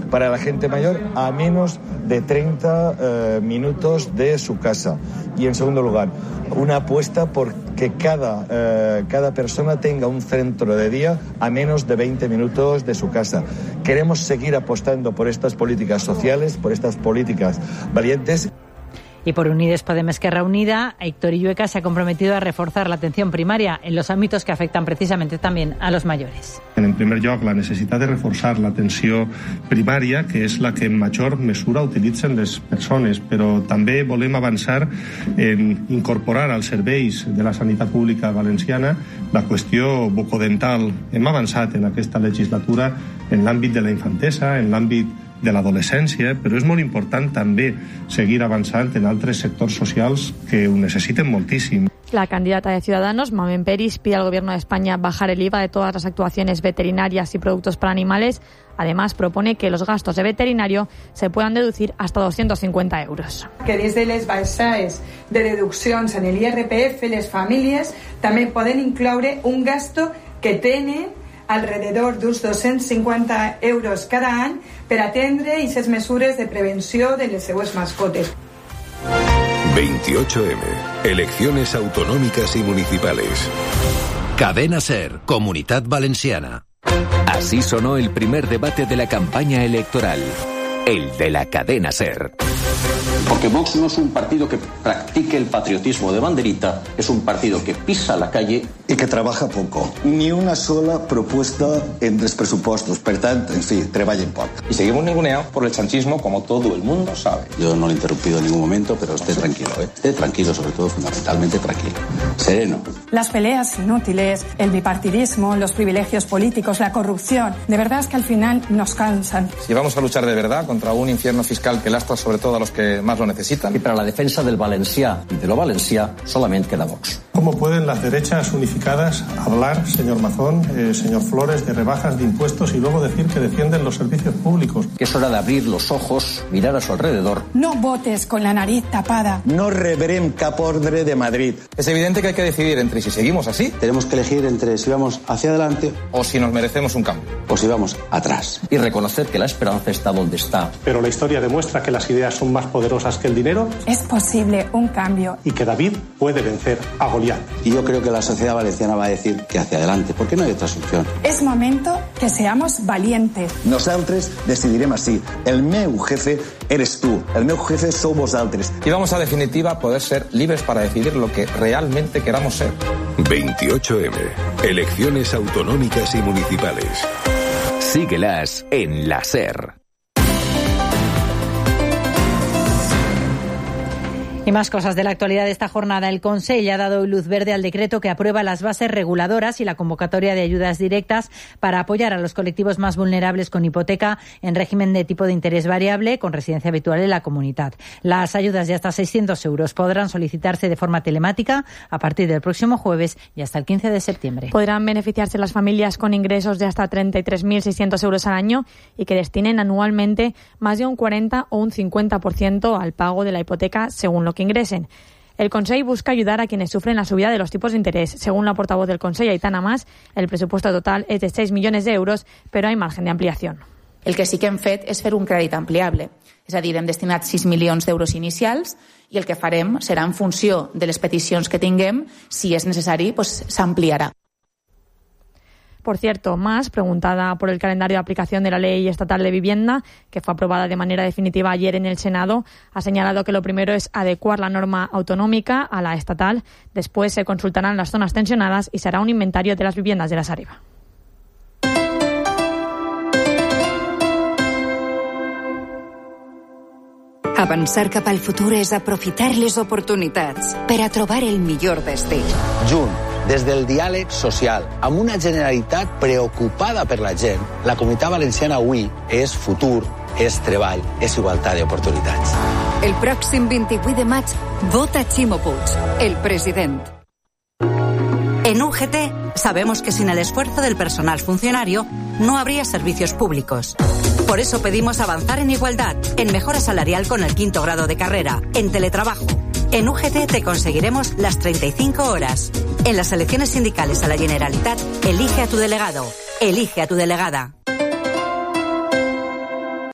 para la gente mayor a menos de 30 minutos de su casa. Y en segundo lugar, una apuesta por que cada persona tenga un centro de día a menos de 20 minutos de su casa. Queremos seguir apostando por estas políticas sociales, por estas políticas valientes. Y por Unides Podem Esquerra Unida, Héctor Illueca se ha comprometido a reforzar la atención primaria en los ámbitos que afectan precisamente también a los mayores. En primer lloc, la necessitat de reforçar l'atenció primària, que és la que en major mesura utilitzen les persones, però també volem avançar en incorporar als serveis de la sanitat pública valenciana la qüestió bucodental. Hem avançat en aquesta legislatura en l'àmbit de la infantesa, en l'àmbit de l'adolescència, però és molt important també seguir avançant en altres sectors socials que ho necessiten moltíssim. La candidata de Ciudadanos, Mamen Peris, pide al Gobierno de España bajar el IVA de todas las actuaciones veterinarias y productos para animales. Además, propone que los gastos de veterinario se puedan deducir hasta 250 euros. Que des de les baixades de deduccions en el IRPF, les famílies també poden incloure un gasto que tenen alrededor d'uns 250 euros cada any per atendre aquestes mesures de prevenció de les seues mascotes. 28M. Elecciones autonómicas y municipales. Cadena SER, Comunidad Valenciana. Así sonó el primer debate de la campaña electoral. El de la cadena SER. Porque Vox no es un partido que practique el patriotismo de banderita, es un partido que pisa la calle y que trabaja poco. Ni una sola propuesta en los presupuestos. Per tant, en fi, treballen poc. Y seguimos ninguneados por el chanchismo, como todo el mundo sabe. Yo no lo he interrumpido en ningún momento, pero esté tranquilo, ¿eh? Esté tranquilo, sobre todo, fundamentalmente tranquilo. Sereno. Las peleas inútiles, el bipartidismo, los privilegios políticos, la corrupción, de verdad es que al final nos cansan. Si vamos a luchar de verdad contra un infierno fiscal que lastra sobre todo a los que más lo necesitan. Y para la defensa del valencià y de lo valencià solamente queda Vox. ¿Cómo pueden las derechas unificadas hablar, señor Mazón, señor Flores, de rebajas de impuestos y luego decir que defienden los servicios públicos? Que es hora de abrir los ojos, mirar a su alrededor. No votes con la nariz tapada. No rebrem cap ordre de Madrid. Es evidente que hay que decidir entre si seguimos así. Tenemos que elegir entre si vamos hacia adelante o si nos merecemos un cambio. O si vamos atrás. Y reconocer que la esperanza está donde está. Pero la historia demuestra que las ideas son más poderosas que el dinero. Es posible un cambio. Y que David puede vencer a Goliat. Y yo creo que la sociedad valenciana va a decir que hacia adelante, porque no hay otra solución. Es momento que seamos valientes. Nosaltres decidirem així. El meu jefe eres tú. El meu jefe sou vosaltres. Y vamos a definitiva poder ser libres para decidir lo que realmente queramos ser. 28M. Elecciones autonómicas y municipales. Síguelas en la SER. Y más cosas de la actualidad de esta jornada. El Consell ha dado luz verde al decreto que aprueba las bases reguladoras y la convocatoria de ayudas directas para apoyar a los colectivos más vulnerables con hipoteca en régimen de tipo de interés variable con residencia habitual en la comunidad. Las ayudas de hasta 600 euros podrán solicitarse de forma telemática a partir del próximo jueves y hasta el 15 de septiembre. Podrán beneficiarse las familias con ingresos de hasta 33.600 euros al año y que destinen anualmente más de un 40 o un 50% al pago de la hipoteca según lo que ingresen. El Consell busca ayudar a quienes sufren la subida de los tipos de interés. Según la portavoz del Consell, Aitana Mas, el presupuesto total es de 6 millones de euros, però hay margen de ampliación. El que sí que hem fet és fer un crèdit ampliable. És a dir, hem destinat 6 milions d'euros inicials i el que farem serà en funció de les peticions que tinguem, si és necessari, pues s'ampliarà. Por cierto, Mas, preguntada por el calendario de aplicación de la Ley Estatal de Vivienda, que fue aprobada de manera definitiva ayer en el Senado, ha señalado que lo primero es adecuar la norma autonómica a la estatal, después se consultarán las zonas tensionadas y se hará un inventario de las viviendas de la Sarriba. Avançar cap al futur és aprofitar les oportunitats per a trobar el millor destí. Junt, des del diàleg social, amb una Generalitat preocupada per la gent, la Comunitat Valenciana avui és futur, és treball, és igualtat d'oportunitats. El pròxim 28 de maig, vota Ximo Puig, el president. En UGT sabemos que sin el esfuerzo del personal funcionario no habría servicios públicos. Por eso pedimos avanzar en igualdad, en mejora salarial con el 5º grado de carrera, en teletrabajo. En UGT te conseguiremos las 35 horas. En las elecciones sindicales a la Generalitat, elige a tu delegado, elige a tu delegada.